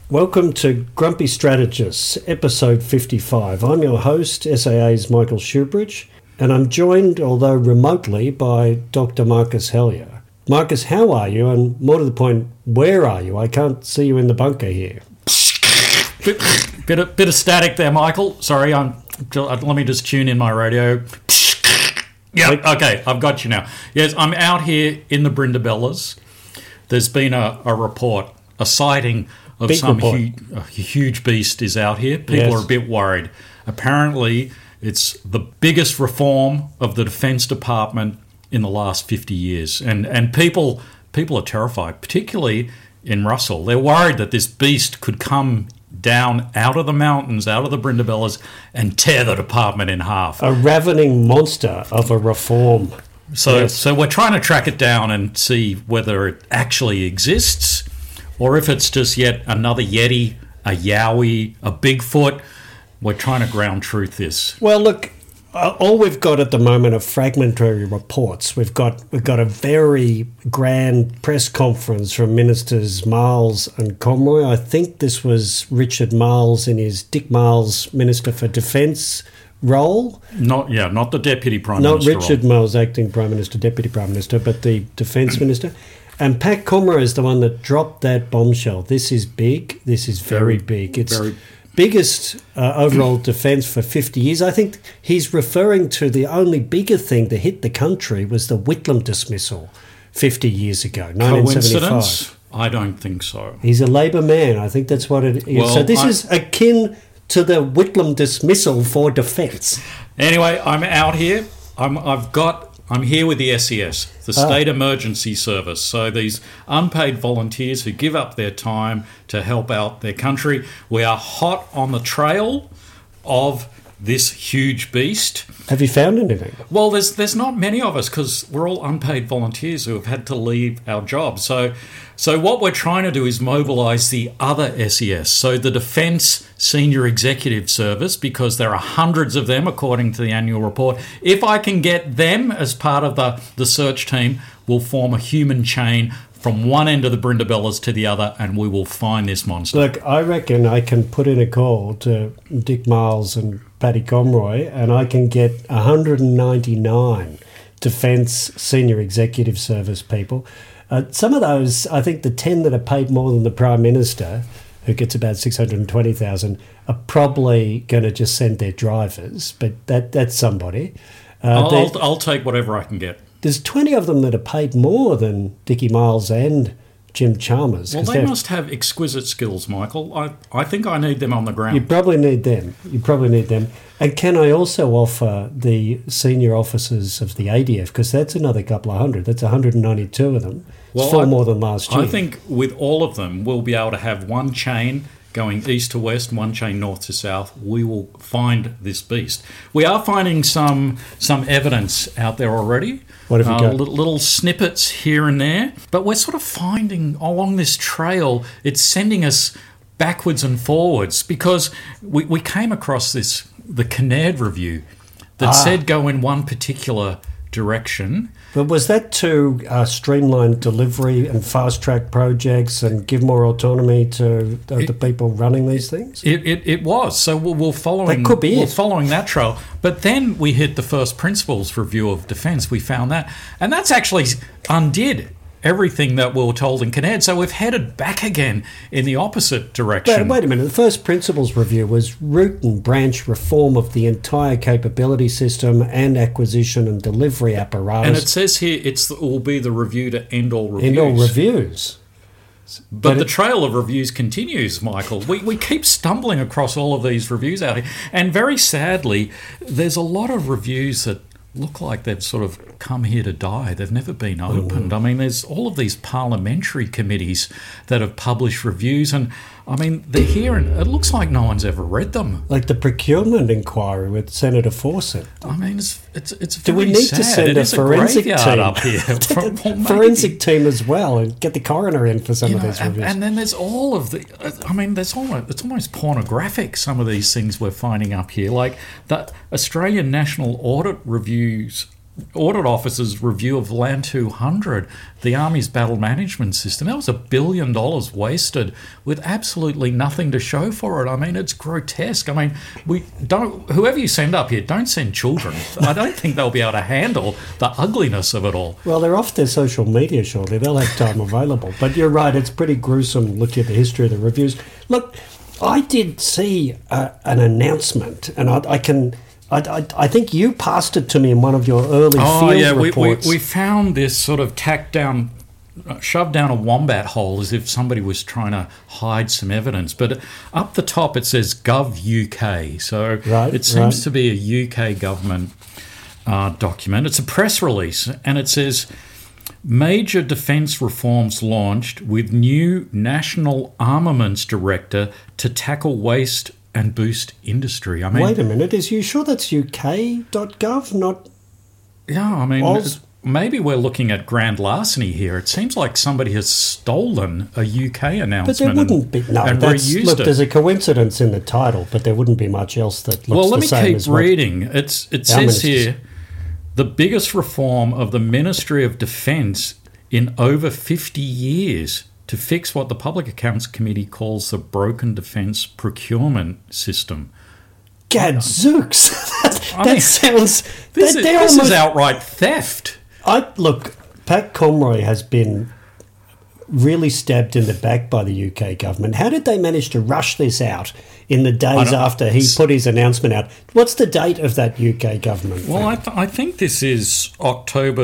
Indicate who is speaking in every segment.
Speaker 1: Welcome to Grumpy Strategists, episode 55. I'm your host, SAA's Michael Shoebridge, and I'm joined, although remotely, by Dr. Marcus Hellyer. Marcus, how are you? And more to the point, where are you? I can't see you in the bunker here.
Speaker 2: Bit of static there, Michael. Sorry, let me just tune in my radio. Yep, okay, I've got you now. Yes, I'm out here in the Brindabellas. There's been a report, a sighting of
Speaker 1: Big
Speaker 2: some huge beast is out here. People are a bit worried. Apparently, it's the biggest reform of the Defence Department in the last 50 years. And people are terrified, particularly in Russell. They're worried that this beast could come down out of the mountains, out of the Brindabellas, and tear the department in half.
Speaker 1: A ravening monster of a reform.
Speaker 2: So we're trying to track it down and see whether it actually exists or if it's just yet another Yeti, a Yowie, a Bigfoot. We're trying to ground truth this.
Speaker 1: Well, look, all we've got at the moment are fragmentary reports. We've got a very grand press conference from Ministers Marles and Conroy. I think this was Richard Marles in his Dick Marles Minister for Defence role.
Speaker 2: Not the Deputy Prime Minister.
Speaker 1: Not Richard Marles, Acting Prime Minister, Deputy Prime Minister, but the Defence Minister. And Pat Conroy is the one that dropped that bombshell. This is big. This is very big. It's biggest overall defence for 50 years. I think he's referring to the only bigger thing to hit the country was the Whitlam dismissal 50 years ago, 1975.
Speaker 2: Coincidence? I don't think so.
Speaker 1: He's a Labor man. I think that's what it is.
Speaker 2: Well,
Speaker 1: so this is akin to the Whitlam dismissal for defence.
Speaker 2: Anyway, I'm out here. I'm here with the SES, the State Emergency Service. So these unpaid volunteers who give up their time to help out their country. We are hot on the trail of this huge beast.
Speaker 1: Have you found anything?
Speaker 2: Well, there's not many of us because we're all unpaid volunteers who have had to leave our jobs. So what we're trying to do is mobilise the other SES, so the Defence Senior Executive Service, because there are hundreds of them according to the annual report. If I can get them as part of the search team, we'll form a human chain from one end of the Brindabellas to the other, and we will find this monster.
Speaker 1: Look, I reckon I can put in a call to Dick Marles and Paddy Conroy, and I can get 199 Defence Senior Executive Service people. Some of those, I think the 10 that are paid more than the Prime Minister, who gets about 620,000, are probably going to just send their drivers, but that's somebody.
Speaker 2: I'll take whatever I can get.
Speaker 1: There's 20 of them that are paid more than Dickie Miles and Jim Chalmers.
Speaker 2: Well, they must have exquisite skills, Michael. I think I need them on the ground.
Speaker 1: You probably need them. And can I also offer the senior officers of the ADF, because that's another couple of hundred. That's 192 of them. Well, it's 4 more than last year.
Speaker 2: I think with all of them, we'll be able to have one chain going east to west, one chain north to south. We will find this beast. We are finding some evidence out there already.
Speaker 1: What have you got?
Speaker 2: Little snippets here and there. But we're sort of finding along this trail, it's sending us backwards and forwards, because we came across the Kinnaird review that said go in one particular direction.
Speaker 1: But was that to streamline delivery and fast-track projects and give more autonomy to the people running these things?
Speaker 2: It was. So we're following.
Speaker 1: That could be
Speaker 2: we're following that trail. But then we hit the first principles review of defence. We found that, and that's actually undid everything that we were told in Kinnaird. So we've headed back again in the opposite direction.
Speaker 1: Wait a minute. The first principles review was root and branch reform of the entire capability system and acquisition and delivery apparatus.
Speaker 2: And it says here it will be the review to end all reviews.
Speaker 1: End all reviews.
Speaker 2: But the trail of reviews continues, Michael. We keep stumbling across all of these reviews out here. And very sadly, there's a lot of reviews that look like they've sort of come here to die. They've never been opened. I mean, there's all of these parliamentary committees that have published reviews, and I mean, they're here, and it looks like no one's ever read them.
Speaker 1: Like the procurement inquiry with Senator Fawcett.
Speaker 2: I mean, it's very sad.
Speaker 1: Do we need to send a forensic team
Speaker 2: up here?
Speaker 1: Forensic team as well, and get the coroner in for some of these reviews.
Speaker 2: And then there's all of the. I mean, it's almost pornographic. Some of these things we're finding up here, like the Australian National Audit Reviews audit officer's review of Land 200, the Army's battle management system. That was $1 billion wasted with absolutely nothing to show for it. I mean, it's grotesque. I mean, whoever you send up here, don't send children. I don't think they'll be able to handle the ugliness of it all.
Speaker 1: Well, they're off their social media shortly. They'll have time available. But you're right, it's pretty gruesome looking at the history of the reviews. Look, I did see an announcement, and I think you passed it to me in one of your early field reports.
Speaker 2: We found this sort of shoved down a wombat hole as if somebody was trying to hide some evidence. But up the top it says Gov UK, so it seems to be a UK government document. It's a press release, and it says, major defence reforms launched with new National Armaments Director to tackle waste and boost industry. I mean,
Speaker 1: wait a minute, is you sure that's uk.gov, not?
Speaker 2: Yeah, I mean, maybe we're looking at grand larceny here. It seems like somebody has stolen a UK announcement.
Speaker 1: But there wouldn't be. No,
Speaker 2: reused it.
Speaker 1: There's a coincidence in the title, but there wouldn't be much else that looks the same as
Speaker 2: well, let me keep reading. It says here, the biggest reform of the Ministry of Defence in over 50 years to fix what the Public Accounts Committee calls the broken defence procurement system.
Speaker 1: Gadzooks! Sounds...
Speaker 2: This is outright theft.
Speaker 1: Look, Pat Conroy has been really stabbed in the back by the UK government. How did they manage to rush this out in the days after he put his announcement out? What's the date of that UK government?
Speaker 2: Well, I think this is October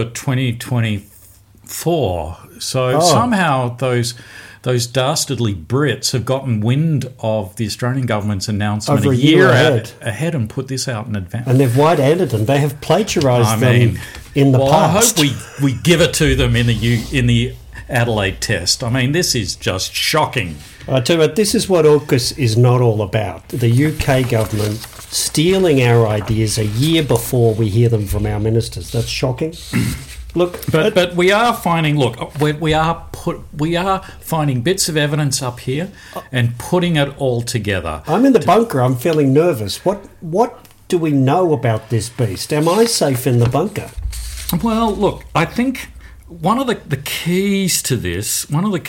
Speaker 2: 2024. So somehow those dastardly Brits have gotten wind of the Australian government's announcement
Speaker 1: a year
Speaker 2: ahead and put this out in advance.
Speaker 1: And they've white-handed them. They have plagiarised them in the past.
Speaker 2: I hope we give it to them in the Adelaide test. I mean, this is just shocking.
Speaker 1: I tell you what, this is what AUKUS is not all about. The UK government stealing our ideas a year before we hear them from our ministers. That's shocking. Look,
Speaker 2: but we are finding. Look, we are finding bits of evidence up here and putting it all together.
Speaker 1: I'm in the bunker. I'm feeling nervous. What do we know about this beast? Am I safe in the bunker?
Speaker 2: Well, look, I think one of the keys to this.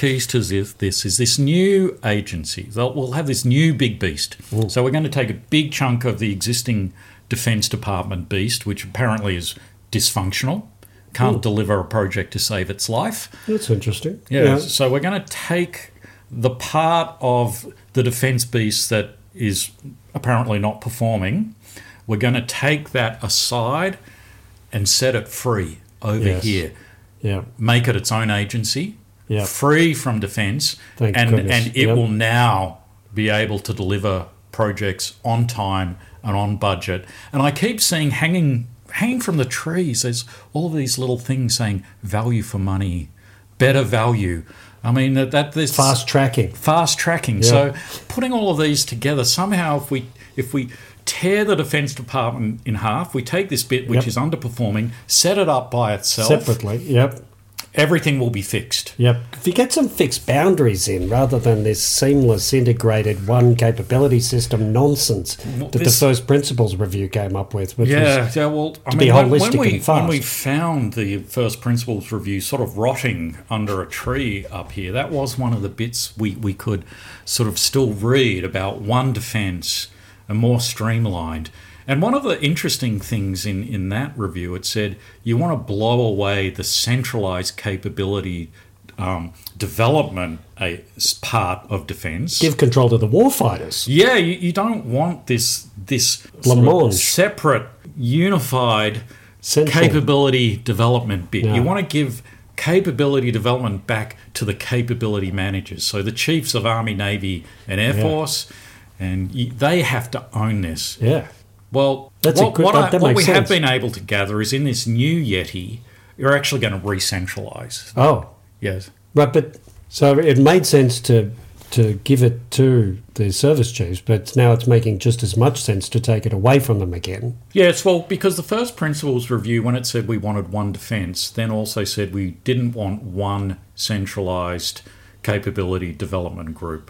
Speaker 2: This is this new agency. We'll have this new big beast. Mm. So we're going to take a big chunk of the existing Defence Department beast, which apparently is dysfunctional. Can't deliver a project to save its life.
Speaker 1: That's interesting.
Speaker 2: Yeah. So we're going to take the part of the defence beast that is apparently not performing. We're going to take that aside and set it free over here.
Speaker 1: Yeah.
Speaker 2: Make it its own agency, free from defence, and it will now be able to deliver projects on time and on budget. And I keep seeing hanging from the trees, there's all of these little things saying value for money, better value. I mean, there's
Speaker 1: fast tracking.
Speaker 2: Yeah. So putting all of these together, somehow if we tear the Defence Department in half, we take this bit which is underperforming, set it up by itself.
Speaker 1: Separately,
Speaker 2: everything will be fixed.
Speaker 1: Yep. If you get some fixed boundaries in, rather than this seamless, integrated, one capability system nonsense that the First Principles Review came up with, which was to be holistic and fast.
Speaker 2: When we found the First Principles Review sort of rotting under a tree up here, that was one of the bits we could sort of still read about one defence and more streamlined. And one of the interesting things in that review, it said you want to blow away the centralised capability development part of defence.
Speaker 1: Give control to the warfighters.
Speaker 2: Yeah, you don't want this sort of separate, unified capability development bit. Yeah. You want to give capability development back to the capability managers. So the chiefs of Army, Navy and Air Force, and they have to own this.
Speaker 1: Yeah.
Speaker 2: Well, what we have been able to gather is in this new Yeti, you're actually going to re-centralise.
Speaker 1: Oh.
Speaker 2: Yes.
Speaker 1: Right, but so it made sense to give it to the service chiefs, but now it's making just as much sense to take it away from them again.
Speaker 2: Yes, well, because the First Principles Review, when it said we wanted one defence, then also said we didn't want one centralised capability development group.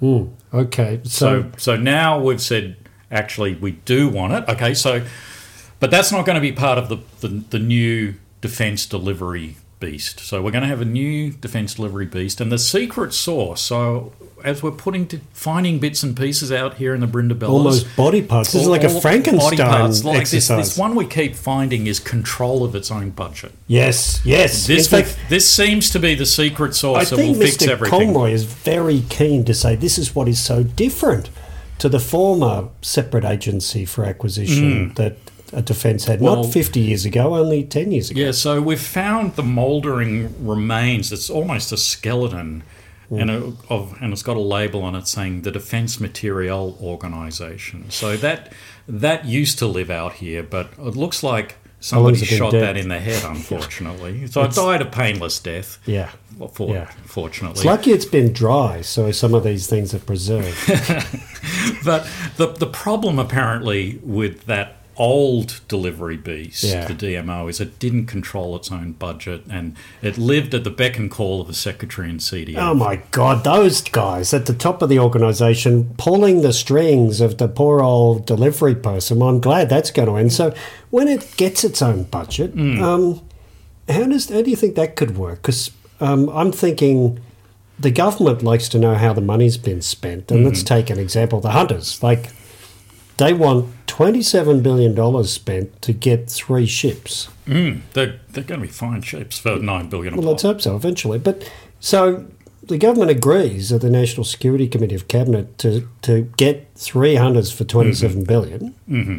Speaker 1: Okay.
Speaker 2: So now we've said... Actually, we do want it. Okay, so But that's not going to be part of the new defence delivery beast. So we're going to have a new defence delivery beast, and the secret sauce. So as we're finding bits and pieces out here in the Brindabellas,
Speaker 1: almost body parts. This is like a Frankenstein
Speaker 2: like
Speaker 1: exercise.
Speaker 2: This one we keep finding is control of its own budget.
Speaker 1: Yes.
Speaker 2: This seems to be the secret sauce that will fix
Speaker 1: Mr.
Speaker 2: everything.
Speaker 1: Conroy is very keen to say this is what is so different to the former separate agency for acquisition that a defence had, not 50 years ago, only 10 years ago.
Speaker 2: Yeah, so we've found the mouldering remains. It's almost a skeleton, and it's got a label on it saying the Defence Materiel Organisation. So that used to live out here, but it looks like somebody shot that in the head, unfortunately. So it died a painless death.
Speaker 1: Yeah.
Speaker 2: Fortunately.
Speaker 1: It's lucky it's been dry, so some of these things are preserved.
Speaker 2: But the problem apparently with that old delivery beast, the DMO, is it didn't control its own budget, and it lived at the beck and call of the Secretary and CDF.
Speaker 1: Oh my God, those guys at the top of the organisation pulling the strings of the poor old delivery person. Well, I'm glad that's going to end. So when it gets its own budget, how do you think that could work? Because I'm thinking the government likes to know how the money's been spent. And let's take an example, the hunters. Like, they want $27 billion spent to get 3 ships.
Speaker 2: They're going to be fine ships for $9 billion.
Speaker 1: Well, let's hope so eventually. But so the government agrees at the National Security Committee of Cabinet to get 3 hunters for $27 billion.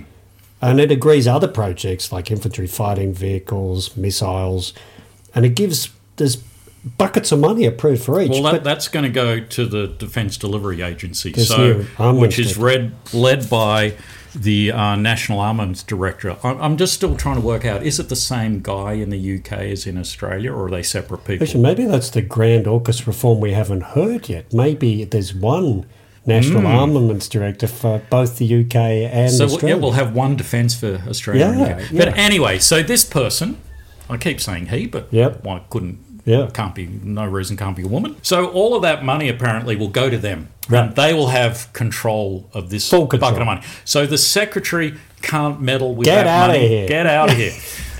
Speaker 1: And it agrees other projects like infantry fighting vehicles, missiles, and there's buckets of money approved for each.
Speaker 2: Well, that's going to go to the Defence Delivery Agency, which is led by the National Armaments Director. I'm just still trying to work out, is it the same guy in the UK as in Australia, or are they separate people?
Speaker 1: Actually, maybe that's the grand AUKUS reform we haven't heard yet. Maybe there's one National Armaments Director for both the UK and Australia.
Speaker 2: So we'll have one defence for Australia and UK. But anyway, so this person, I keep saying he, but why couldn't... no reason can't be a woman. So all of that money apparently will go to them. Right. And they will have control of this bucket of money. So the Secretary can't meddle with that money. Get out of here.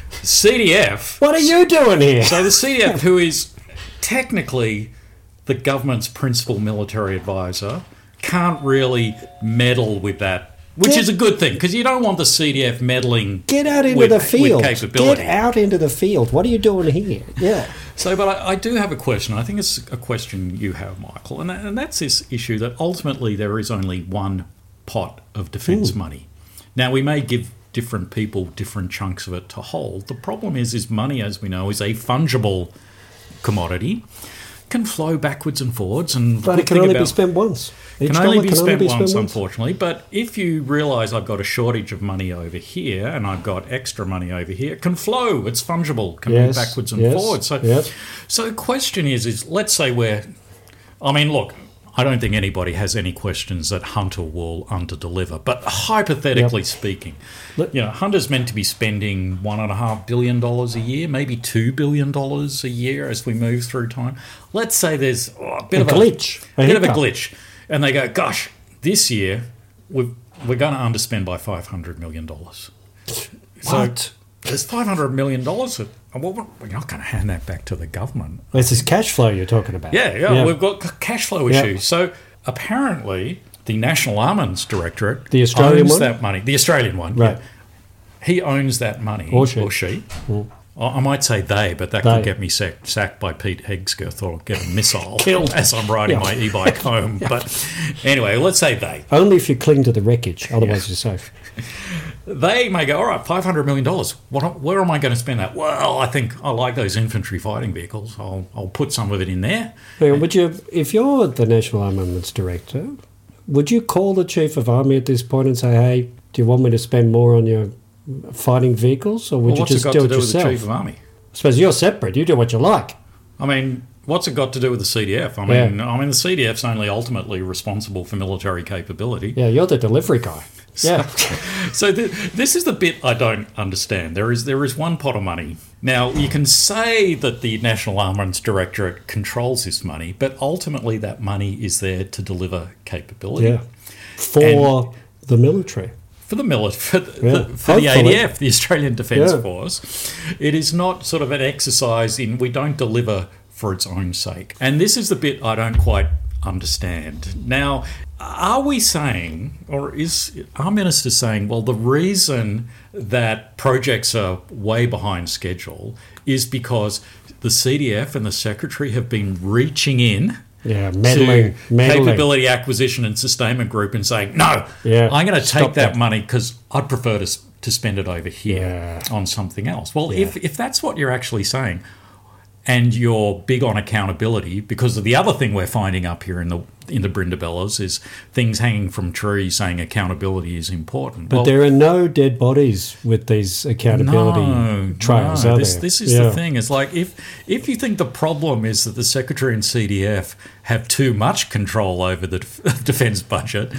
Speaker 2: CDF.
Speaker 1: What are you doing here?
Speaker 2: So the CDF, who is technically the government's principal military advisor, can't really meddle with that. Which is a good thing, because you don't want the CDF meddling.
Speaker 1: Get out into the field.
Speaker 2: With capability.
Speaker 1: Get out into the field. What are you doing here? Yeah.
Speaker 2: So, but I do have a question. I think it's a question you have, Michael, and that's this issue that ultimately there is only one pot of defence money. Now, we may give different people different chunks of it to hold. The problem is money, as we know, is a fungible commodity. Can flow backwards and forwards,
Speaker 1: but it can only be spent once.
Speaker 2: Can only be spent once, unfortunately. But if you realise I've got a shortage of money over here and I've got extra money over here, it can flow. It's fungible. Can be backwards and forwards. So the question is let's say look, I don't think anybody has any questions that Hunter will under-deliver. But hypothetically speaking, Hunter's meant to be spending $1.5 billion a year, maybe $2 billion a year as we move through time. Let's say there's a bit of a glitch. And they go, gosh, this year we're going to underspend by $500 million. So there's $500 million. Well, we're not going to hand that back to the government.
Speaker 1: This is cash flow you're talking about.
Speaker 2: Yeah. We've got cash flow issues. So apparently the National Armaments Directorate owns that money. The Australian one.
Speaker 1: Right.
Speaker 2: Yeah. He owns that money.
Speaker 1: Or she.
Speaker 2: I might say they, but that could get me sacked by Pete Hegseth or get a missile killed as I'm riding my e-bike home. But anyway, let's say they.
Speaker 1: Only if you cling to the wreckage, otherwise you're safe.
Speaker 2: They may go, all right, $500 million. Where am I going to spend that? Well, I think I like those infantry fighting vehicles. I'll put some of it in there.
Speaker 1: Would you, if you're the National Armaments Director, would you call the Chief of Army at this point and say, hey, do you want me to spend more on your fighting vehicles, or would you just do it yourself?
Speaker 2: What's it got to do with the Chief of Army?
Speaker 1: I suppose you're separate. You do what you like.
Speaker 2: I mean, what's it got to do with the CDF? I mean, the CDF's only ultimately responsible for military capability.
Speaker 1: Yeah, you're the delivery guy.
Speaker 2: So this is the bit I don't understand. There is one pot of money. Now, you can say that the National Armaments Directorate controls this money, but ultimately that money is there to deliver capability.
Speaker 1: Yeah. For the military.
Speaker 2: for the for the
Speaker 1: Hopefully.
Speaker 2: ADF, the Australian Defence
Speaker 1: Yeah.
Speaker 2: Force. It is not sort of an exercise in we don't deliver for its own sake. And this is the bit I don't quite understand. Now, are we saying, or is our minister saying, well, the reason that projects are way behind schedule is because the CDF and the Secretary have been reaching in
Speaker 1: meddling.
Speaker 2: Capability Acquisition and Sustainment Group and saying, no, I'm going to take that money because I'd prefer to spend it over here on something else. Well, if that's what you're actually saying, and you're big on accountability, because of the other thing we're finding up here in the Brindabellas is things hanging from trees saying accountability is important.
Speaker 1: But there are no dead bodies with these accountability trails, are there?
Speaker 2: This is the thing. It's like if you think the problem is that the Secretary and CDF have too much control over the defence budget,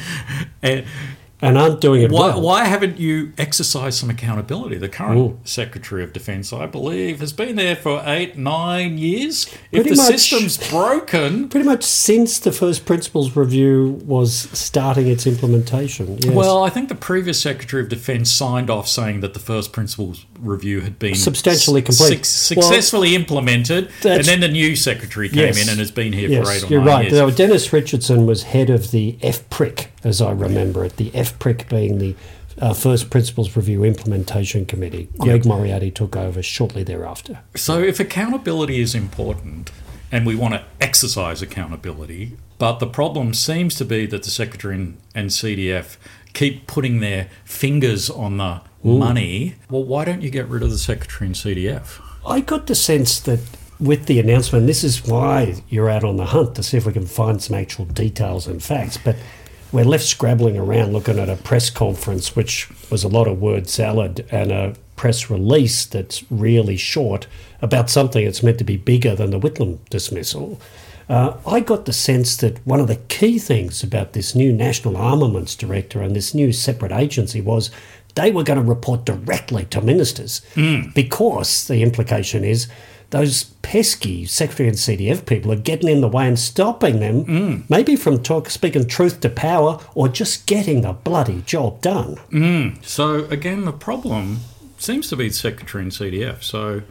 Speaker 1: and aren't doing it well.
Speaker 2: Why haven't you exercised some accountability? The current Secretary of Defence, I believe, has been there for 8-9 years. If the system's broken...
Speaker 1: Pretty much since the First Principles Review was starting its implementation. Yes.
Speaker 2: Well, I think the previous Secretary of Defence signed off saying that the First Principles Review had been...
Speaker 1: substantially complete.
Speaker 2: Successfully implemented, and then the new Secretary came in and has been here for 8 or 9 years.
Speaker 1: You're right. So Dennis Richardson was head of the FPRIC, as I remember it, the FPRIC being the First Principles Review Implementation Committee. Greg Moriarty took over shortly thereafter.
Speaker 2: So if accountability is important and we want to exercise accountability, but the problem seems to be that the Secretary and CDF keep putting their fingers on the money, well, why don't you get rid of the Secretary and CDF?
Speaker 1: I got the sense that with the announcement, this is why you're out on the hunt to see if we can find some actual details and facts, but we're left scrabbling around looking at a press conference, which was a lot of word salad, and a press release that's really short about something that's meant to be bigger than the Whitlam dismissal. I got the sense that one of the key things about this new National Armaments Director and this new separate agency was they were going to report directly to ministers because the implication is those pesky Secretary and CDF people are getting in the way and stopping them, maybe from speaking truth to power or just getting the bloody job done.
Speaker 2: So, again, the problem seems to be the Secretary and CDF. So,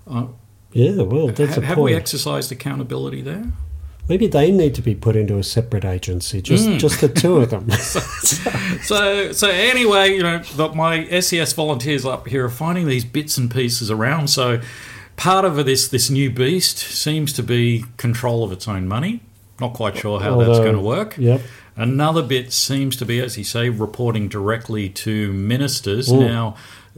Speaker 1: that's a point.
Speaker 2: Have we exercised accountability there?
Speaker 1: Maybe they need to be put into a separate agency, just the two of them.
Speaker 2: So anyway, my SES volunteers up here are finding these bits and pieces around. So part of this new beast seems to be control of its own money. Not quite sure how that's going to work.
Speaker 1: Yep.
Speaker 2: Another bit seems to be, as you say, reporting directly to ministers. Now,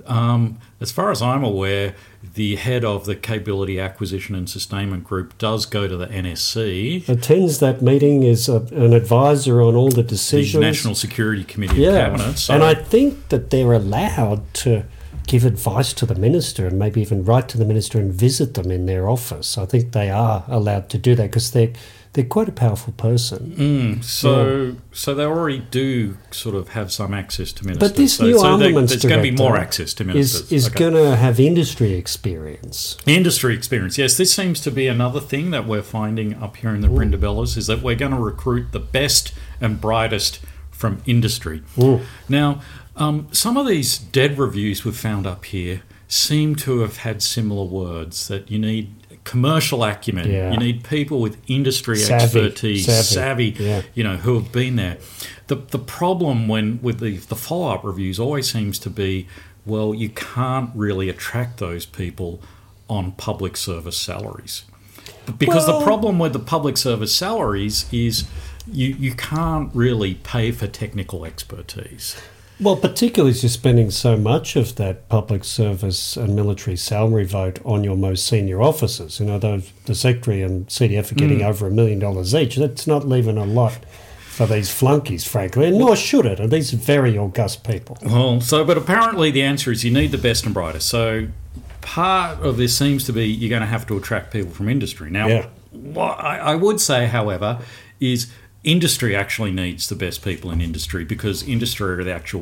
Speaker 2: as far as I'm aware, the head of the Capability Acquisition and Sustainment Group does go to the NSC.
Speaker 1: Attends that meeting, is an advisor on all the decisions.
Speaker 2: The National Security Committee of Cabinet. So.
Speaker 1: And I think that they're allowed to give advice to the minister and maybe even write to the minister and visit them in their office. I think they are allowed to do that because they're quite a powerful person.
Speaker 2: So they already do sort of have some access to ministers.
Speaker 1: But this new armaments
Speaker 2: there's going to be more access to ministers.
Speaker 1: Is going to have industry experience.
Speaker 2: Industry experience, yes. This seems to be another thing that we're finding up here in the Brindabellas is that we're going to recruit the best and brightest from industry. Now, some of these dead reviews we've found up here seem to have had similar words, that you need commercial acumen, you need people with industry expertise, savvy who have been there. The problem with the follow-up reviews always seems to be, well, you can't really attract those people on public service salaries. Because the problem with the public service salaries is you can't really pay for technical expertise.
Speaker 1: Well, particularly as you're spending so much of that public service and military salary vote on your most senior officers. The Secretary and CDF are getting over $1 million each. That's not leaving a lot for these flunkies, frankly, and nor should it. And these very august people.
Speaker 2: Well, but apparently the answer is you need the best and brightest. So part of this seems to be you're going to have to attract people from industry. Now, what I would say, however, is industry actually needs the best people in industry because industry are the actual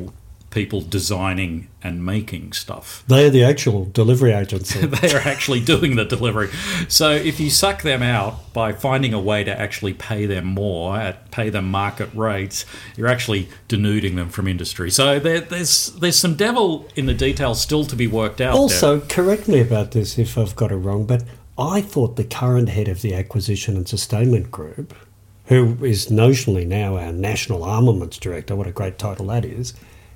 Speaker 2: people designing and making stuff.
Speaker 1: They're the actual delivery agency.
Speaker 2: They are actually doing the delivery. So if you suck them out by finding a way to actually pay them more, pay them market rates, you're actually denuding them from industry. So there's some devil in the details still to be worked out.
Speaker 1: Also, correct me about this if I've got it wrong, but I thought the current head of the Acquisition and Sustainment Group, who is notionally now our National Armaments Director, what a great title that is,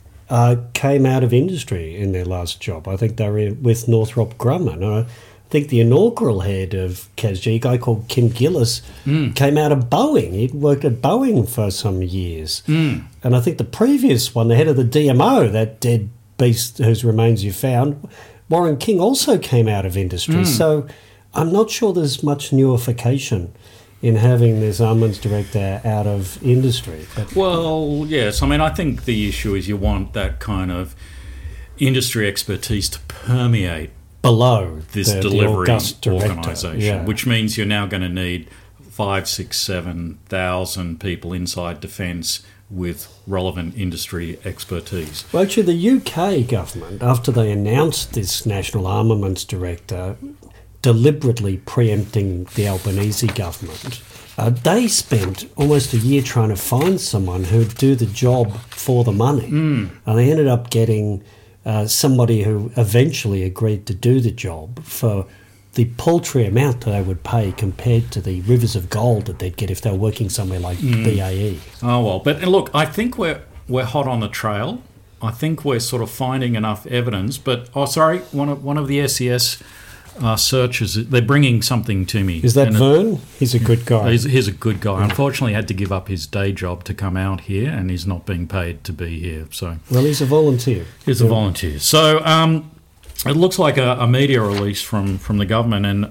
Speaker 1: came out of industry in their last job. I think they were with Northrop Grumman. I think the inaugural head of CASG, a guy called Kim Gillis, came out of Boeing. He'd worked at Boeing for some years. And I think the previous one, the head of the DMO, that dead beast whose remains you found, Warren King, also came out of industry. So I'm not sure there's much newification in having this armaments director out of industry. But
Speaker 2: well, yes. I mean, I think the issue is you want that kind of industry expertise to permeate
Speaker 1: below
Speaker 2: this
Speaker 1: the
Speaker 2: delivery
Speaker 1: august
Speaker 2: organisation, which means you're now going to need 5, 6, 7,000 people inside defence with relevant industry expertise.
Speaker 1: Well, actually, the UK government, after they announced this National Armaments Director, deliberately preempting the Albanese government, they spent almost a year trying to find someone who'd do the job for the money. And they ended up getting somebody who eventually agreed to do the job for the paltry amount that they would pay compared to the rivers of gold that they'd get if they were working somewhere like BAE.
Speaker 2: Oh, well. But look, I think we're hot on the trail. I think we're sort of finding enough evidence. But, one of the SES searchers, they're bringing something to me.
Speaker 1: Is that Vern? He's a good guy.
Speaker 2: He's a good guy. Unfortunately, he had to give up his day job to come out here, and he's not being paid to be here. So,
Speaker 1: well, he's a volunteer.
Speaker 2: He's a volunteer. So it looks like a media release from the government, and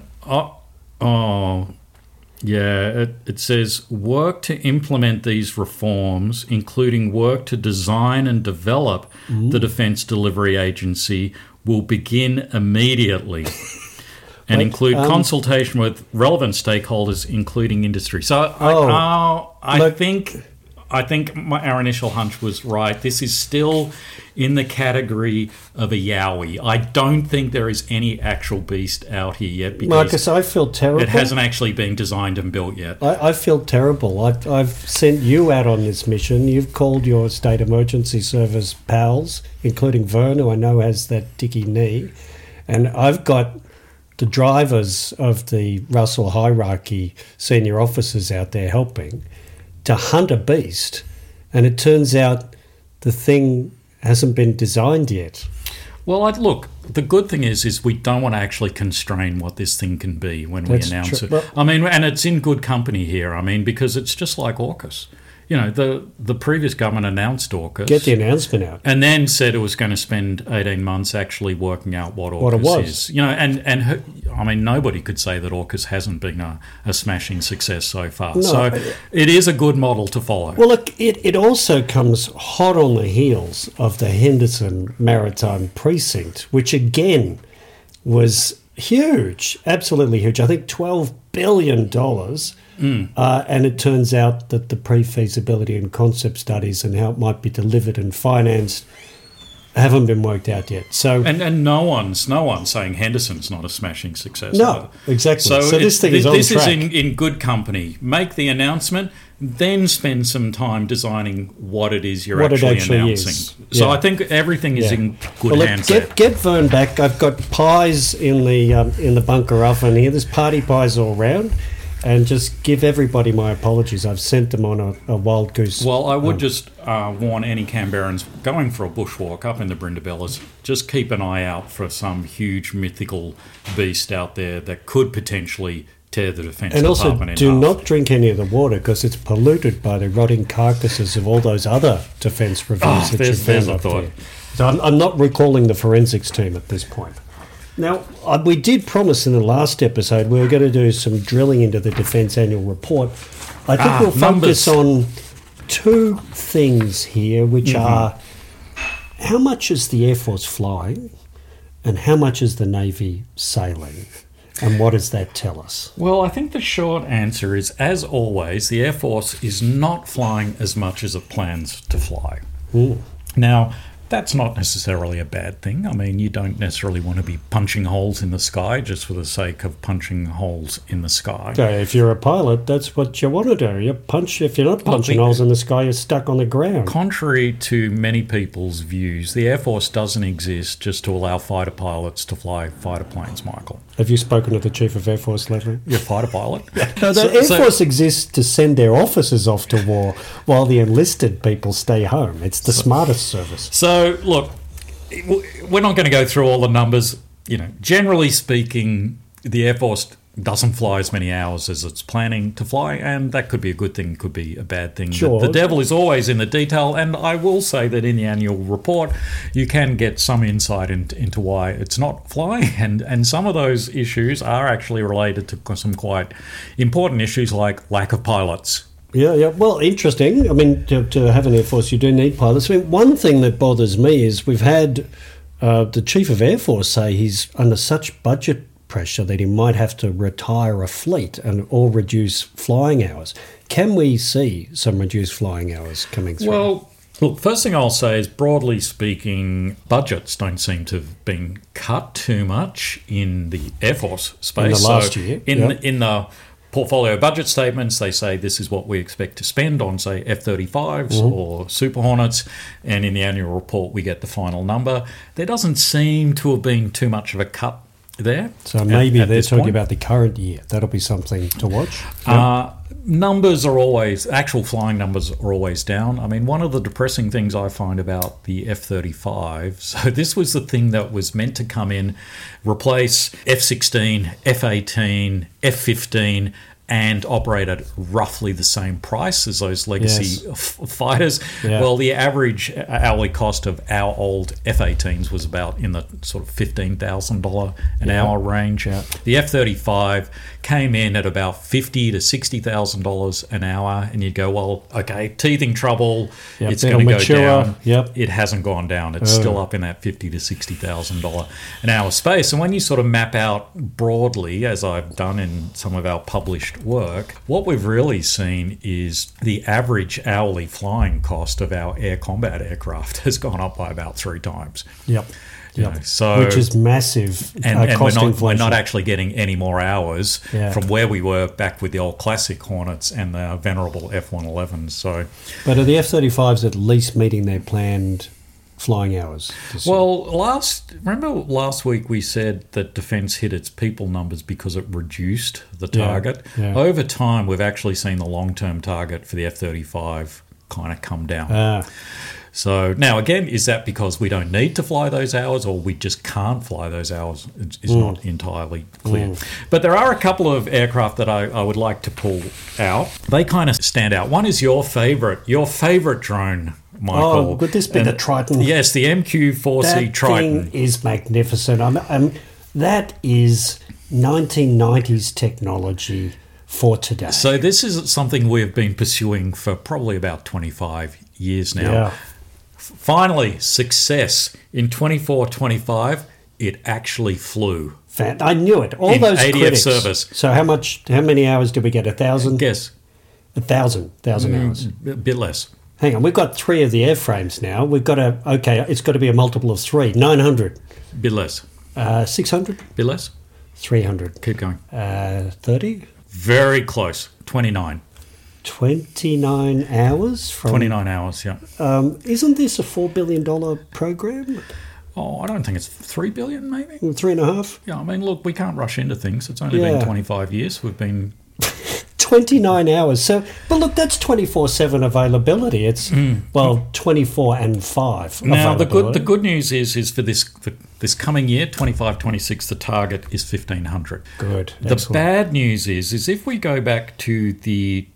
Speaker 2: it says work to implement these reforms, including work to design and develop the Defence Delivery Agency, will begin immediately. And include consultation with relevant stakeholders, including industry. So I think our initial hunch was right. This is still in the category of a yowie. I don't think there is any actual beast out here yet. Because
Speaker 1: Marcus, I feel terrible.
Speaker 2: It hasn't actually been designed and built yet.
Speaker 1: I feel terrible. I've sent you out on this mission. You've called your State Emergency Service pals, including Vern, who I know has that dicky knee. And I've got the drivers of the Russell hierarchy, senior officers out there helping to hunt a beast, and it turns out the thing hasn't been designed yet.
Speaker 2: Well, look, the good thing is we don't want to actually constrain what this thing can be when we announce it. Well, I mean, and it's in good company here, I mean, because it's just like AUKUS. You know, the previous government announced AUKUS.
Speaker 1: Get the announcement out.
Speaker 2: And then said it was going to spend 18 months actually working out what AUKUS is. You know, and I mean, nobody could say that AUKUS hasn't been a smashing success so far. No, so it is a good model to follow.
Speaker 1: Well, look, it also comes hot on the heels of the Henderson Maritime Precinct, which again was huge, absolutely huge. I think $12 billion. And it turns out that the pre-feasibility and concept studies and how it might be delivered and financed haven't been worked out yet. So
Speaker 2: and no one's saying Henderson's not a smashing success.
Speaker 1: No, exactly. So this thing is on track.
Speaker 2: This is in good company. Make the announcement, then spend some time designing what it is you're actually announcing. So I think everything is in good hands.
Speaker 1: Get Vern back. I've got pies in the bunker oven here. There's party pies all round. And just give everybody my apologies. I've sent them on a wild goose.
Speaker 2: Well, I would just warn any Canberrans going for a bushwalk up in the Brindabellas, just keep an eye out for some huge mythical beast out there that could potentially tear the Defence Department in half.
Speaker 1: And also, do not drink any of the water because it's polluted by the rotting carcasses of all those other defence reviews that you've found up there. So I'm not recalling the forensics team at this point. Now, we did promise in the last episode we were going to do some drilling into the Defence Annual Report. I think we'll focus on two things here, which are how much is the Air Force flying and how much is the Navy sailing? And what does that tell us?
Speaker 2: Well, I think the short answer is, as always, the Air Force is not flying as much as it plans to fly. Now, That's not necessarily a bad thing. I mean, you don't necessarily want to be punching holes in the sky just for the sake of punching holes in the sky.
Speaker 1: Okay, if you're a pilot, that's what you want to do. If you're not punching holes in the sky, you're stuck on the ground.
Speaker 2: Contrary to many people's views, the Air Force doesn't exist just to allow fighter pilots to fly fighter planes, Michael.
Speaker 1: Have you spoken to the Chief of Air Force lately?
Speaker 2: You're a fighter pilot?
Speaker 1: No, the Air Force exists to send their officers off to war while the enlisted people stay home. It's the smartest service.
Speaker 2: So, look, we're not going to go through all the numbers. You know, generally speaking, the Air Force doesn't fly as many hours as it's planning to fly, and that could be a good thing, could be a bad thing.
Speaker 1: Sure.
Speaker 2: The devil is always in the detail, and I will say that in the annual report, you can get some insight into why it's not flying, and some of those issues are actually related to some quite important issues like lack of pilots.
Speaker 1: Yeah. Well, interesting. I mean, to have an Air Force, you do need pilots. I mean, one thing that bothers me is we've had the Chief of Air Force say he's under such budget pressure that he might have to retire a fleet or reduce flying hours. Can we see some reduced flying hours coming through?
Speaker 2: Well, look, first thing I'll say is, broadly speaking, budgets don't seem to have been cut too much in the Air Force space.
Speaker 1: In the last year.
Speaker 2: In the portfolio budget statements, they say this is what we expect to spend on, say, F-35s or Super Hornets, and in the annual report we get the final number. There doesn't seem to have been too much of a cut there.
Speaker 1: So maybe they're talking about the current year. That'll be something to watch.
Speaker 2: Numbers are always, actual flying numbers are always down. I mean, one of the depressing things I find about the F-35, so this was the thing that was meant to come in, replace F-16, F-18, F-15, and operate at roughly the same price as those legacy fighters. Yeah. Well, the average hourly cost of our old F-18s was about in the sort of $15,000 an hour range. Yeah. The F-35 came in at about $50,000 to $60,000 an hour, and you'd go, well, okay, teething trouble, it's going to go down. It hasn't gone down. It's still up in that $50,000 to $60,000 an hour space. And when you sort of map out broadly, as I've done in some of our published work, what we've really seen is the average hourly flying cost of our air combat aircraft has gone up by about 3 times. So,
Speaker 1: which is massive.
Speaker 2: And we're not actually getting any more hours from where we were back with the old classic Hornets and the venerable F-111s. So,
Speaker 1: but are the F-35s at least meeting their planned flying hours?
Speaker 2: Well, remember last week we said that Defence hit its people numbers because it reduced the target. Over time, we've actually seen the long-term target for the F-35 kind of come down. So now, again, is that because we don't need to fly those hours, or we just can't fly those hours? It's not entirely clear. But there are a couple of aircraft that I would like to pull out. They kind of stand out. One is your favourite drone, Michael.
Speaker 1: Oh, could this be the Triton?
Speaker 2: Yes, the MQ-4C Triton.
Speaker 1: That thing is magnificent. That is 1990s technology for today.
Speaker 2: So this is something we've been pursuing for probably about 25 years now. Finally, success. In 24-25, it actually flew.
Speaker 1: I knew it. All those
Speaker 2: ADF
Speaker 1: critics.
Speaker 2: service.
Speaker 1: So how many hours did we get? 1,000?
Speaker 2: Guess.
Speaker 1: 1,000 hours.
Speaker 2: A bit less.
Speaker 1: Hang on, we've got 3 of the airframes now. We've got it's got to be a multiple of 3. 900.
Speaker 2: Bit less.
Speaker 1: 600.
Speaker 2: Bit less.
Speaker 1: 300.
Speaker 2: Keep going.
Speaker 1: 30.
Speaker 2: Very close. 29.
Speaker 1: 29 hours?
Speaker 2: 29 hours, yeah.
Speaker 1: Isn't this a $4 billion program?
Speaker 2: Oh, I don't think it's 3 billion, maybe.
Speaker 1: 3.5?
Speaker 2: Yeah, I mean, look, we can't rush into things. It's only been 25 years. We've been
Speaker 1: 29 hours. So, but look, that's 24/7 availability. It's 24 and 5.
Speaker 2: Now, the good news is for this coming year, 25-26, the target is 1,500.
Speaker 1: Good.
Speaker 2: The bad news is if we go back to the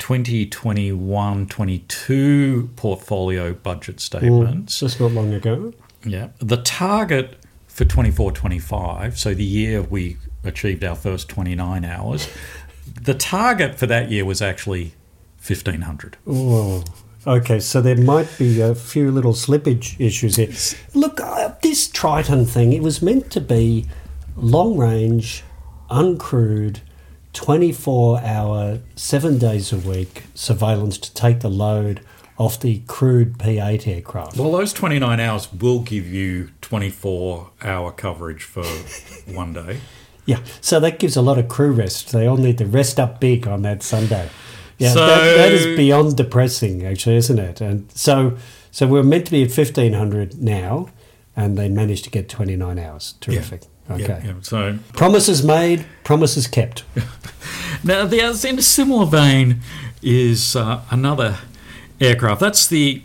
Speaker 2: 2021-22 portfolio budget statements,
Speaker 1: that's not long ago.
Speaker 2: Yeah, the target for 24-25, so the year we achieved our first 29 hours. The target for that year was actually 1,500.
Speaker 1: Oh, okay. So there might be a few little slippage issues here. Look, this Triton thing, it was meant to be long-range, uncrewed, 24-hour, 7 days a week surveillance to take the load off the crewed P-8 aircraft.
Speaker 2: Well, those 29 hours will give you 24-hour coverage for one day.
Speaker 1: Yeah, so that gives a lot of crew rest. They all need to rest up big on that Sunday. Yeah,
Speaker 2: So-
Speaker 1: that is beyond depressing, actually, isn't it? And so we're meant to be at 1,500 now, and they managed to get 29 hours. Terrific. Okay.
Speaker 2: Yeah. So
Speaker 1: Promises made, promises kept.
Speaker 2: now, in a similar vein is another aircraft. That's the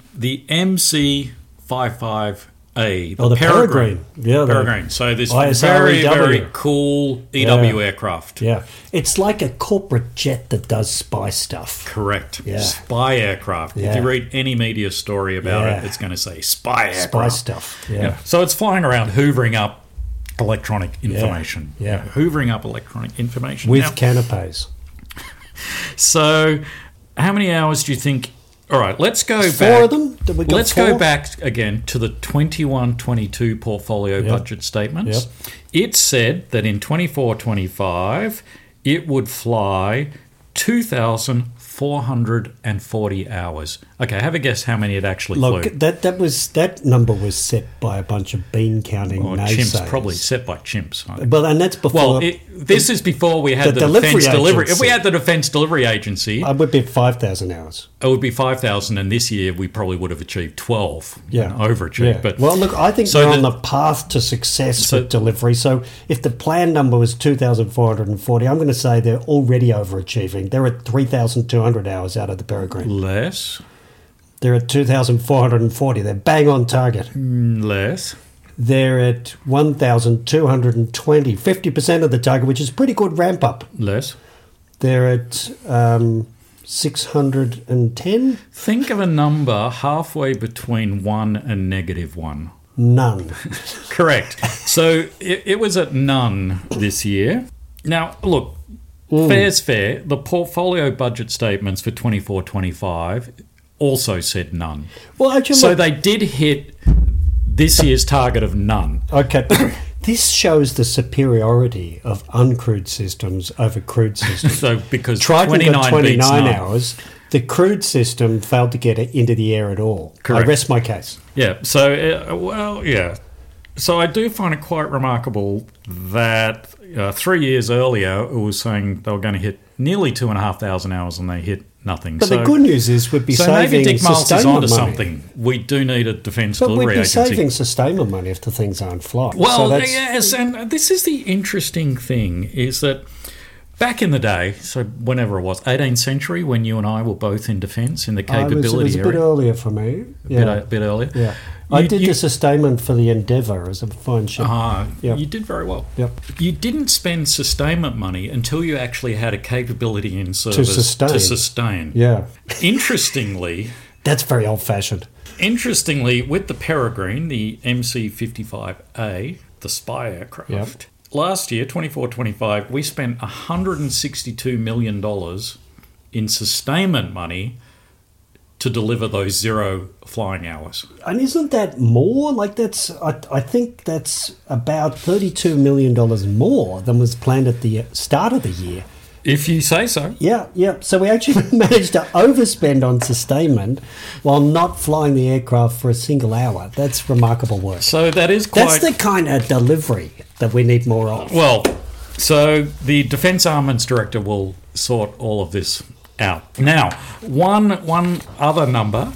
Speaker 2: MC-55A,
Speaker 1: The Peregrine. Yeah,
Speaker 2: Peregrine. So this
Speaker 1: ISR
Speaker 2: very,
Speaker 1: EW.
Speaker 2: very cool EW aircraft.
Speaker 1: Yeah. It's like a corporate jet that does spy stuff.
Speaker 2: Correct.
Speaker 1: Yeah.
Speaker 2: Spy aircraft.
Speaker 1: Yeah.
Speaker 2: If you read any media story about
Speaker 1: Yeah.
Speaker 2: it, it's going to say spy aircraft.
Speaker 1: Spy stuff. Yeah.
Speaker 2: Yeah. So it's flying around hoovering up electronic information.
Speaker 1: Yeah.
Speaker 2: Hoovering up electronic information.
Speaker 1: With
Speaker 2: Now,
Speaker 1: canapes.
Speaker 2: so how many hours do you think? All right, let's go back.
Speaker 1: Four of them? Did we got
Speaker 2: Let's
Speaker 1: four?
Speaker 2: go back again to the 21-22 portfolio budget statements. It said that in 24-25 it would fly 2,440 hours. Okay, have a guess how many it actually
Speaker 1: Look,
Speaker 2: flew.
Speaker 1: that number was set by a bunch of bean counting
Speaker 2: Or
Speaker 1: naysayers.
Speaker 2: chimps, probably set by chimps. Right?
Speaker 1: Well, and that's before.
Speaker 2: Well, this is before we had
Speaker 1: the
Speaker 2: the
Speaker 1: delivery
Speaker 2: Defence Delivery. If
Speaker 1: agency.
Speaker 2: we had the Defence Delivery Agency,
Speaker 1: I would be at 5,000 hours.
Speaker 2: it would be 5,000, and this year we probably would have achieved 12.
Speaker 1: Yeah.
Speaker 2: Overachieved.
Speaker 1: Yeah.
Speaker 2: But
Speaker 1: well, look, I think
Speaker 2: So
Speaker 1: we're on
Speaker 2: the-
Speaker 1: the path to success
Speaker 2: So-
Speaker 1: with delivery. So if the planned number was 2,440, I'm going to say they're already overachieving. They're at 3,200 hours out of the Peregrine.
Speaker 2: less.
Speaker 1: They're at 2,440. They're bang on target.
Speaker 2: Less.
Speaker 1: They're at 1,220, 50% of the target, which is pretty good ramp up.
Speaker 2: Less.
Speaker 1: They're at 610,
Speaker 2: Think of a number halfway between 1 and -1.
Speaker 1: none.
Speaker 2: Correct. So it was at none this year. Now, look, fair's fair. The portfolio budget statements for 24-25 also said none.
Speaker 1: Well, actually,
Speaker 2: So
Speaker 1: look,
Speaker 2: they did hit this year's target of none.
Speaker 1: okay, but this shows the superiority of uncrewed systems over crewed systems.
Speaker 2: So because
Speaker 1: Triton
Speaker 2: 29
Speaker 1: got 29
Speaker 2: beats none.
Speaker 1: hours. The crewed system failed to get it into the air at all.
Speaker 2: Correct.
Speaker 1: I rest my case.
Speaker 2: Yeah. So, yeah. So I do find it quite remarkable that 3 years earlier it was saying they were going to hit nearly 2,500 hours and they hit nothing.
Speaker 1: But the good news is we'd be
Speaker 2: so
Speaker 1: saving
Speaker 2: maybe Dick Miles is
Speaker 1: sustainment
Speaker 2: onto
Speaker 1: money.
Speaker 2: something. We do need a defence
Speaker 1: But
Speaker 2: delivery
Speaker 1: we'd be
Speaker 2: agency.
Speaker 1: saving sustainment money if the things aren't flying.
Speaker 2: Well,
Speaker 1: so that's,
Speaker 2: yes, and this is the interesting thing is that back in the day, so whenever it was, 18th century, when you and I were both in defence in the
Speaker 1: it
Speaker 2: capability
Speaker 1: was a bit
Speaker 2: area,
Speaker 1: earlier for me. Yeah.
Speaker 2: a bit earlier.
Speaker 1: Yeah. I did the sustainment for the Endeavour as a fine ship. Yep.
Speaker 2: You did very well.
Speaker 1: Yep.
Speaker 2: You didn't spend sustainment money until you actually had a capability in service
Speaker 1: sustain. Yeah.
Speaker 2: Interestingly,
Speaker 1: That's very old fashioned.
Speaker 2: with the Peregrine, the MC-55A, the spy aircraft, last year, 24-25, we spent $162 million in sustainment money to deliver those 0 flying hours.
Speaker 1: And isn't that more? Like that's, I think that's about $32 million more than was planned at the start of the year.
Speaker 2: If you say so.
Speaker 1: Yeah. So we actually managed to overspend on sustainment while not flying the aircraft for a single hour. That's remarkable work.
Speaker 2: So that is quite...
Speaker 1: That's the kind of delivery that we need more of.
Speaker 2: Well, so the Defence Armaments Director will sort all of this out. Now, one other number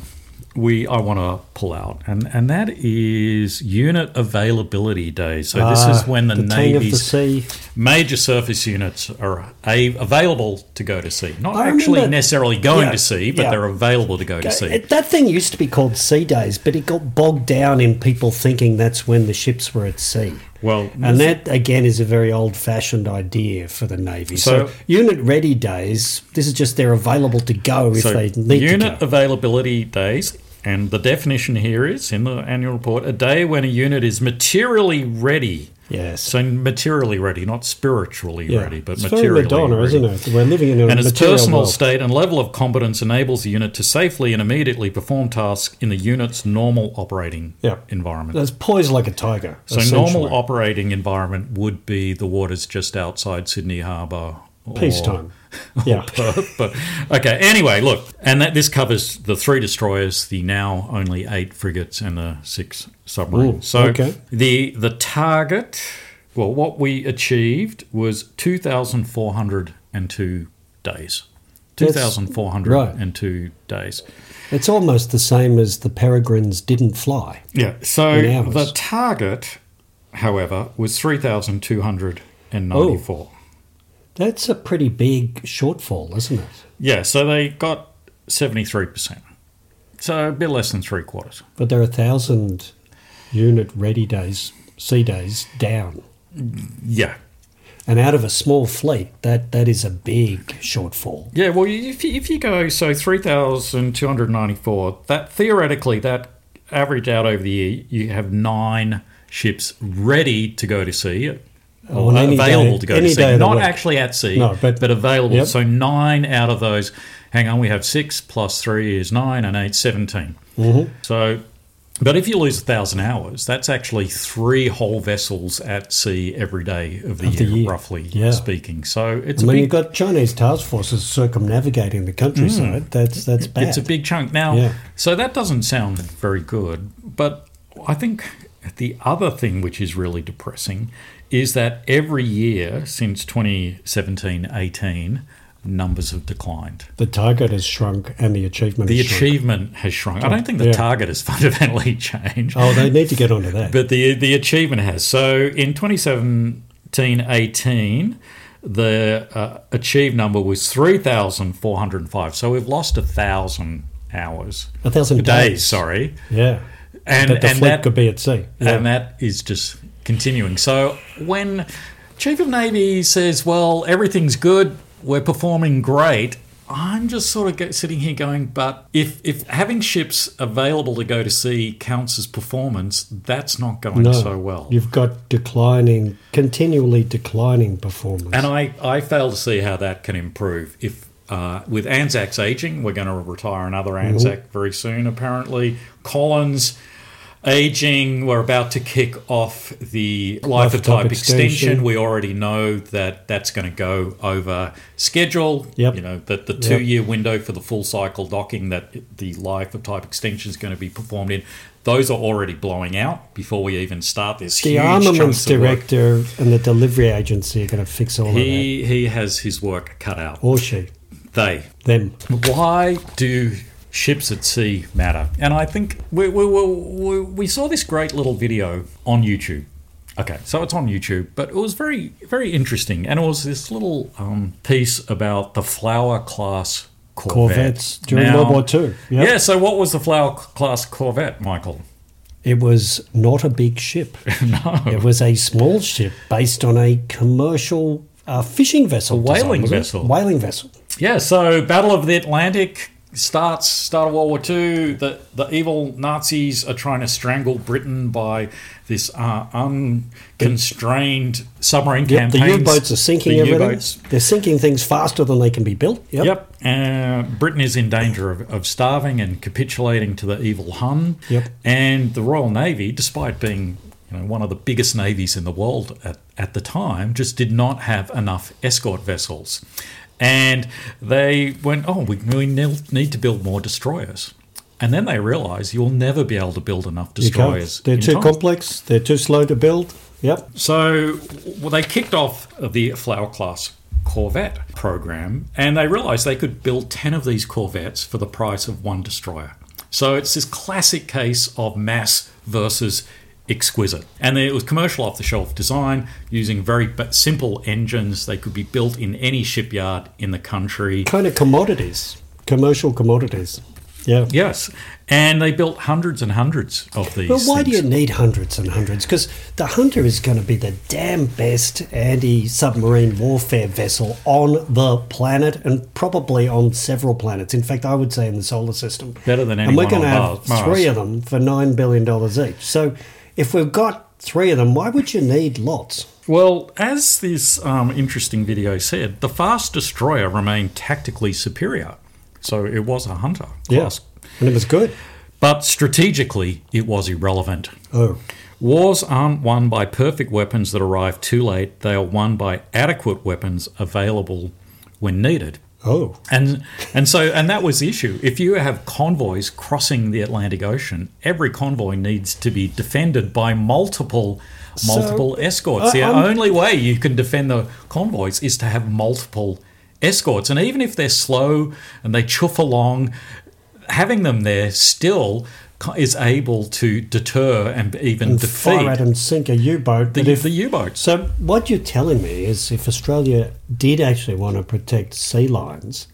Speaker 2: I want to pull out, and that is unit availability days. So this is when the
Speaker 1: King of the
Speaker 2: Navy's
Speaker 1: sea.
Speaker 2: major surface units are available to go to sea. Not
Speaker 1: I
Speaker 2: actually
Speaker 1: remember-
Speaker 2: necessarily going
Speaker 1: Yeah,
Speaker 2: to sea, but
Speaker 1: yeah.
Speaker 2: they're available to go to sea.
Speaker 1: That thing used to be called Sea Days, but it got bogged down in people thinking that's when the ships were at sea.
Speaker 2: Well,
Speaker 1: And that, again, is a very old-fashioned idea for the Navy. So,
Speaker 2: So-
Speaker 1: unit ready days, this is just they're available to go if they need
Speaker 2: unit
Speaker 1: to go.
Speaker 2: availability days, and the definition here is in the annual report: a day when a unit is materially ready.
Speaker 1: Yes.
Speaker 2: So materially ready, not spiritually ready, but
Speaker 1: it's
Speaker 2: materially
Speaker 1: very Madonna,
Speaker 2: ready.
Speaker 1: isn't it? We're living in a
Speaker 2: And its
Speaker 1: material
Speaker 2: personal
Speaker 1: world.
Speaker 2: state and level of competence enables the unit to safely and immediately perform tasks in the unit's normal operating environment.
Speaker 1: It's poised like a tiger.
Speaker 2: So
Speaker 1: essentially.
Speaker 2: normal operating environment would be the waters just outside Sydney Harbour
Speaker 1: Peacetime. Yeah.
Speaker 2: But okay, anyway, look, and this covers the 3 destroyers, the now only 8 frigates, and the 6 submarines. So the target, well, what we achieved was 2,402 days. 2,402 days.
Speaker 1: It's almost the same as the Peregrines didn't fly.
Speaker 2: Yeah, so the target, however, was 3,294.
Speaker 1: That's a pretty big shortfall, isn't it?
Speaker 2: Yeah, so they got 73%. So a bit less than 3/4.
Speaker 1: But there are 1,000 unit ready days, sea days, down.
Speaker 2: Yeah.
Speaker 1: And out of a small fleet, that is a big shortfall.
Speaker 2: Yeah, well, if you go, so 3,294, that theoretically, that average out over the year, you have 9 ships ready to go to sea, or available to go to sea. Not actually at sea, but available. Yep. So 9 out of those, hang on, we have 6 plus 3 is 9 and 8, 17. Mm-hmm. So, but if you lose 1,000 hours, that's actually 3 whole vessels at sea every day of the year, roughly speaking. So it's
Speaker 1: you've got Chinese task forces circumnavigating the countryside. That's bad.
Speaker 2: It's a big chunk. Now, so that doesn't sound very good, but I think the other thing which is really depressing is that every year since 2017-18, numbers have declined.
Speaker 1: The target has shrunk and the achievement
Speaker 2: has shrunk. I don't think the target has fundamentally changed.
Speaker 1: Oh, they need to get onto that.
Speaker 2: But the achievement has. So in 2017-18, the achieved number was 3,405. So we've lost 1,000 hours.
Speaker 1: 1,000
Speaker 2: days. Sorry.
Speaker 1: Yeah.
Speaker 2: And
Speaker 1: the fleet could be at sea. Yeah.
Speaker 2: And that is just continuing. So when Chief of Navy says, well, everything's good, we're performing great, I'm just sort of sitting here going, but if having ships available to go to sea counts as performance, that's not going so well.
Speaker 1: You've got continually declining performance.
Speaker 2: And I fail to see how that can improve. If with Anzacs aging, we're going to retire another Anzac very soon, apparently. Collins aging, we're about to kick off the life of type extension. We already know that that's going to go over schedule.
Speaker 1: Yep.
Speaker 2: You know, that the 2-year window for the full cycle docking that the life of type extension is going to be performed in, those are already blowing out before we even start this.
Speaker 1: The armaments director and the delivery agency are going to fix all of that.
Speaker 2: He has his work cut out.
Speaker 1: Or she.
Speaker 2: Them. Why do ships at sea matter? And I think we saw this great little video on YouTube. Okay, so it's on YouTube, but it was very, very interesting. And it was this little piece about the Flower class
Speaker 1: Corvettes during World War II.
Speaker 2: Yep. Yeah, so what was the Flower class Corvette, Michael?
Speaker 1: It was not a big ship.
Speaker 2: No.
Speaker 1: It was a small ship based on a commercial fishing vessel.
Speaker 2: A whaling vessel.
Speaker 1: Whaling vessel.
Speaker 2: Yeah, so Battle of the Atlantic start of World War II. The evil Nazis are trying to strangle Britain by this unconstrained submarine campaigns.
Speaker 1: The U-boats are sinking everything. They're sinking things faster than they can be built.
Speaker 2: Yep. Britain is in danger of starving and capitulating to the evil Hun.
Speaker 1: Yep.
Speaker 2: And the Royal Navy, despite being one of the biggest navies in the world at the time, just did not have enough escort vessels. And they went, we need to build more destroyers. And then they realised you'll never be able to build enough destroyers.
Speaker 1: They're too complex. They're too slow to build. Yep.
Speaker 2: So they kicked off the Flower class Corvette program, and they realised they could build 10 of these Corvettes for the price of 1 destroyer. So it's this classic case of mass versus exquisite. And it was commercial off-the-shelf design using very simple engines. They could be built in any shipyard in the country.
Speaker 1: Kind of commodities, commercial commodities. Yeah.
Speaker 2: Yes. And they built hundreds and hundreds of these.
Speaker 1: But why do you need hundreds and hundreds? Because the Hunter is going to be the damn best anti-submarine warfare vessel on the planet, and probably on several planets. In fact, I would say in the solar system.
Speaker 2: Better than anyone on Mars.
Speaker 1: And we're going to have 3 of them for $9 billion each. So if we've got 3 of them, why would you need lots?
Speaker 2: Well, as this interesting video said, the fast destroyer remained tactically superior. So it was a Hunter class.
Speaker 1: Yeah, and it was good.
Speaker 2: But strategically, it was irrelevant.
Speaker 1: Oh.
Speaker 2: Wars aren't won by perfect weapons that arrive too late. They are won by adequate weapons available when needed.
Speaker 1: Oh.
Speaker 2: And that was the issue. If you have convoys crossing the Atlantic Ocean, every convoy needs to be defended by multiple escorts. The only way you can defend the convoys is to have multiple escorts. And even if they're slow and they chuff along, having them there still is able to deter and even defeat.
Speaker 1: Fire at and sink a U-boat.
Speaker 2: The U-boat.
Speaker 1: So what you're telling me is if Australia did actually want to protect sea lines,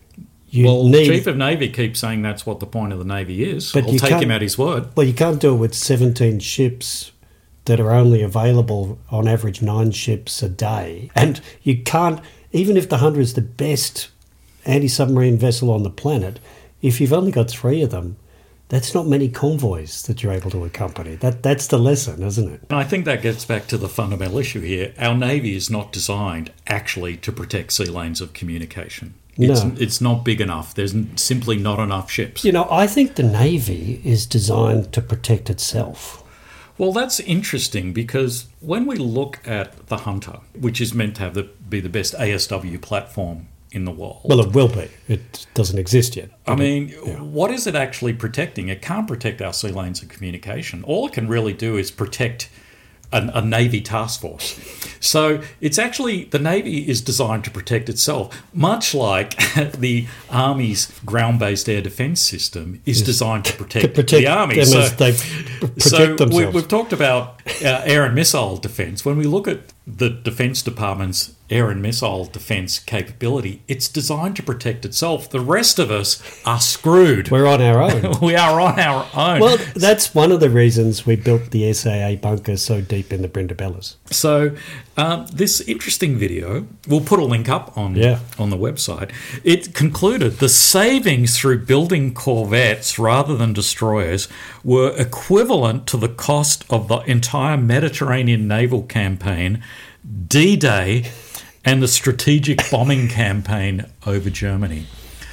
Speaker 2: the Chief of Navy keeps saying that's what the point of the Navy is. But I'll take him at his word.
Speaker 1: Well, you can't do it with 17 ships that are only available on average 9 ships a day. And you can't, even if the Hunter is the best anti-submarine vessel on the planet, if you've only got 3 of them, that's not many convoys that you're able to accompany. That's the lesson, isn't it?
Speaker 2: And I think that gets back to the fundamental issue here. Our Navy is not designed actually to protect sea lanes of communication. It's not big enough. There's simply not enough ships.
Speaker 1: I think the Navy is designed to protect itself.
Speaker 2: Well, that's interesting because when we look at the Hunter, which is meant to be the best ASW platform in the world.
Speaker 1: Well, it will be. It doesn't exist yet.
Speaker 2: I mean, what is it actually protecting? It can't protect our sea lanes of communication. All it can really do is protect a Navy task force. So it's actually, the Navy is designed to protect itself, much like the Army's ground-based air defence system is designed to protect the Army.
Speaker 1: Them as they protect themselves.
Speaker 2: We've talked about air and missile defence. When we look at the Defence Department's air and missile defence capability, it's designed to protect itself. The rest of us are screwed.
Speaker 1: We're on our own.
Speaker 2: We are on our own.
Speaker 1: Well, that's one of the reasons we built the SAA bunker so deep in the Brindabellas.
Speaker 2: So this interesting video, we'll put a link up on the website. It concluded the savings through building corvettes rather than destroyers were equivalent to the cost of the entire Mediterranean naval campaign, D-Day, and the strategic bombing campaign over Germany.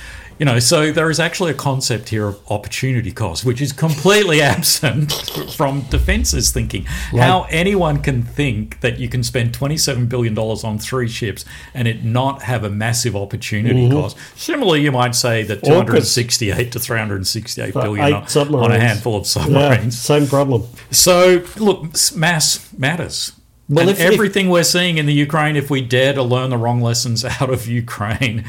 Speaker 2: So there is actually a concept here of opportunity cost, which is completely absent from defence's thinking. Right. How anyone can think that you can spend $27 billion on 3 ships and it not have a massive opportunity cost. Similarly, you might say that 268 to 368 billion on a handful of submarines.
Speaker 1: Yeah, same problem.
Speaker 2: So, look, mass matters. Well, and everything we're seeing in the Ukraine, if we dare to learn the wrong lessons out of Ukraine,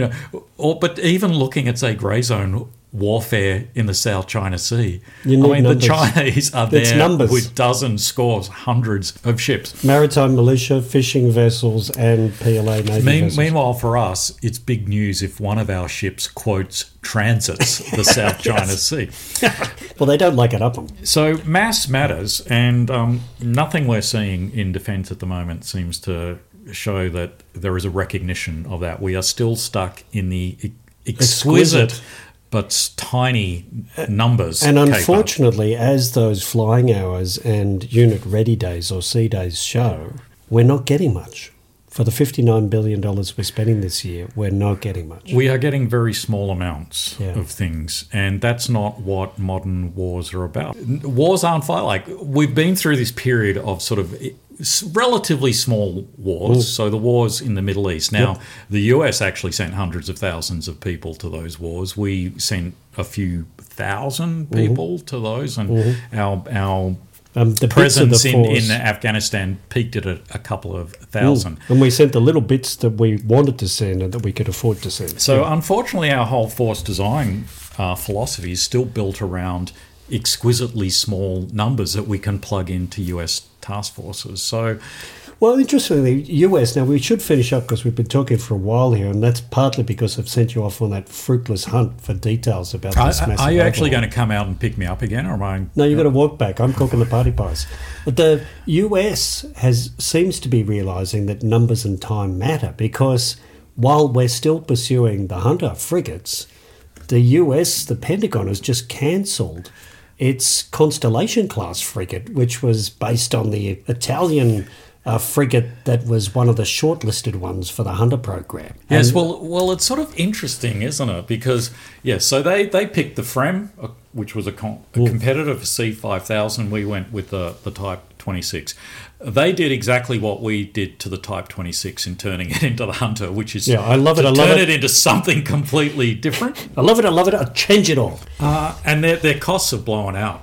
Speaker 2: but even looking at, say, grey zone warfare in the South China Sea, the Chinese are there with dozens, scores, hundreds of ships.
Speaker 1: Maritime militia, fishing vessels, and PLA Navy vessels.
Speaker 2: Meanwhile, for us, it's big news if one of our ships, quotes, transits the South China Sea.
Speaker 1: Well, they don't like it up them.
Speaker 2: So mass matters, and nothing we're seeing in defence at the moment seems to show that there is a recognition of that. We are still stuck in the exquisite but tiny numbers.
Speaker 1: And unfortunately, as those flying hours and unit ready days or sea days show, we're not getting much. For the $59 billion we're spending this year, we're not getting much.
Speaker 2: We are getting very small amounts of things, and that's not what modern wars are about. Wars aren't fought we've been through this period of sort of relatively small wars. So the wars in the Middle East. Now, the US actually sent hundreds of thousands of people to those wars. We sent a few thousand people to those, and our the presence in Afghanistan peaked at a couple of thousand.
Speaker 1: And we sent the little bits that we wanted to send and that we could afford to send.
Speaker 2: So unfortunately, our whole force design philosophy is still built around exquisitely small numbers that we can plug into US task forces. So,
Speaker 1: well, interestingly, US, now we should finish up because we've been talking for a while here, and that's partly because I've sent you off on that fruitless hunt for details about this massive
Speaker 2: Are you actually going to come out and pick me up again, or am I?
Speaker 1: No, you've got to walk back. I'm cooking the party pies. But the US seems to be realising that numbers and time matter, because while we're still pursuing the Hunter frigates, the US, the Pentagon, has just cancelled its Constellation-class frigate, which was based on the Italian a frigate that was one of the shortlisted ones for the Hunter program.
Speaker 2: Yes,
Speaker 1: And-
Speaker 2: well, it's sort of interesting, isn't it? Because, so they picked the FREM, which was a competitor for C5000. We went with the Type 26. They did exactly what we did to the Type 26 in turning it into the Hunter, which is
Speaker 1: I love it.
Speaker 2: to
Speaker 1: I love
Speaker 2: turn
Speaker 1: it.
Speaker 2: it into something completely different.
Speaker 1: I love it. I'll change it all.
Speaker 2: And their costs have blown out.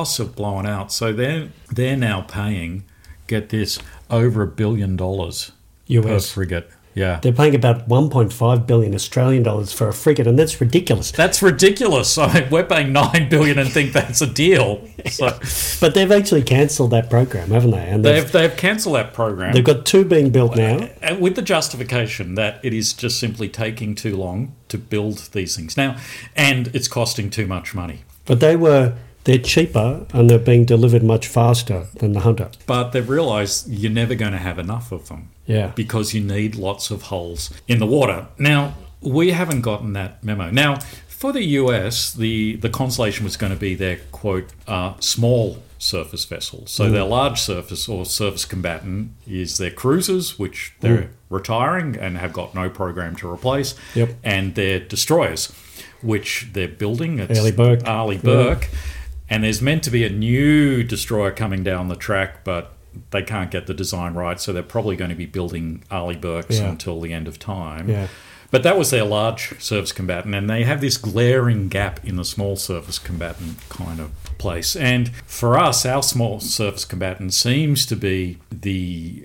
Speaker 2: So they're now paying, get this, over $1 billion per
Speaker 1: US.
Speaker 2: frigate. Yeah.
Speaker 1: They're paying about 1.5 billion Australian dollars for a frigate, and that's ridiculous.
Speaker 2: That's ridiculous. I mean, we're paying $9 billion and think that's a deal. So
Speaker 1: But they've actually cancelled that program, haven't they? And
Speaker 2: they've cancelled that program.
Speaker 1: they've got 2 being built now.
Speaker 2: And with the justification that it is just simply taking too long to build these things now, and it's costing too much money.
Speaker 1: But they're cheaper and they're being delivered much faster than the Hunter.
Speaker 2: But they've realised you're never going to have enough of them.
Speaker 1: Yeah.
Speaker 2: Because you need lots of holes in the water. Now, we haven't gotten that memo. Now, for the US, the Constellation was going to be their, quote, small surface vessel. So their large surface or surface combatant is their cruisers, which they're retiring and have got no program to replace,
Speaker 1: Yep.
Speaker 2: and their destroyers, which they're building. It's
Speaker 1: Arleigh Burke.
Speaker 2: And there's meant to be a new destroyer coming down the track, but they can't get the design right, so they're probably going to be building Arleigh Burkes until the end of time.
Speaker 1: Yeah.
Speaker 2: But that was their large surface combatant, and they have this glaring gap in the small surface combatant kind of place. And for us, our small surface combatant seems to be the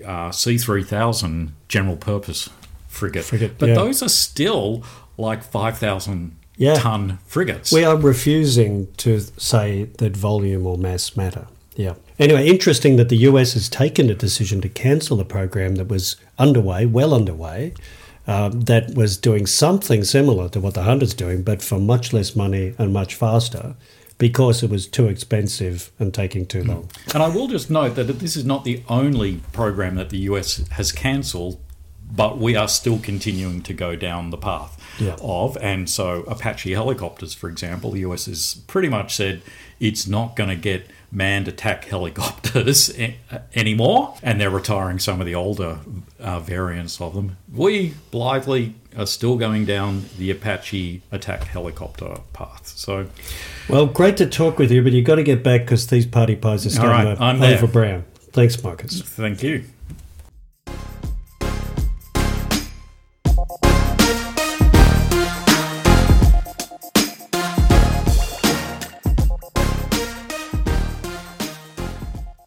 Speaker 2: C3000 general purpose frigate. But those are still like 5,000 ton frigates.
Speaker 1: We are refusing to say that volume or mass matter. Yeah. Anyway, interesting that the US has taken a decision to cancel the program that was well underway, that was doing something similar to what the Hunter's doing, but for much less money and much faster, because it was too expensive and taking too long.
Speaker 2: And I will just note that this is not the only program that the US has cancelled, but we are still continuing to go down the path of. And so Apache helicopters, for example, the US has pretty much said it's not going to get manned attack helicopters anymore, and they're retiring some of the older variants of them. We blithely are still going down the Apache attack helicopter path. So,
Speaker 1: well, great to talk with you, but you've got to get back because these party pies are starting to
Speaker 2: I'm there.
Speaker 1: over brown. Thanks, Marcus.
Speaker 2: Thank you.